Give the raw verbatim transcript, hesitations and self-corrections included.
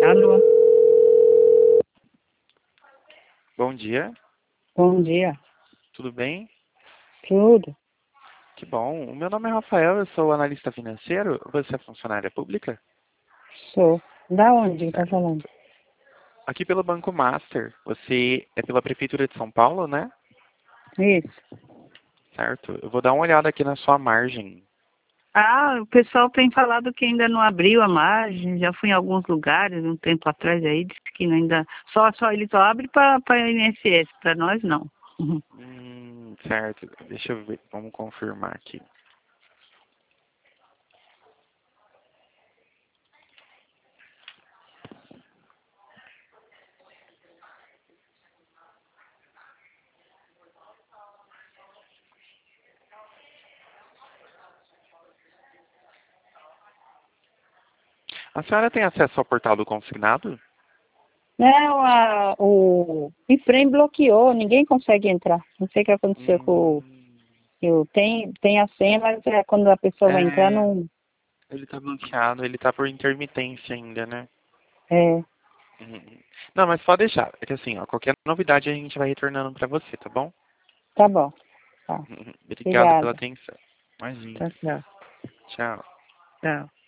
Alô, Bom dia, bom dia. tudo bem? Tudo? Que bom. O meu nome é Rafael, eu sou analista financeiro. Você é funcionária pública? Sou. Da onde que tá Certo. falando? Aqui pelo Banco Master. Você é pela Prefeitura de São Paulo, né? Isso. Certo. Eu vou dar uma olhada aqui na sua margem. Ah, o pessoal tem falado que ainda não abriu a margem. Já fui em alguns lugares um tempo atrás aí, disse que ainda. Só, só ele só abre para I N S S, para nós não. Uhum. Hum, certo. Deixa eu ver. Vamos confirmar aqui. A senhora tem acesso ao portal do consignado? Não, a, o Iframe bloqueou, ninguém consegue entrar. Não sei o que aconteceu com o. Hum, Eu tenho, tenho a senha, mas é, quando a pessoa vai entrar, é, não. ele tá bloqueado, ele tá por intermitência ainda, né? É, Uhum. Não, mas pode deixar. É que assim, ó, qualquer novidade a gente vai retornando pra você, tá bom? tá bom. Tá. Uhum. Obrigado pela Obrigada. atenção. Imagina. Tchau, tchau. Tchau. Tchau.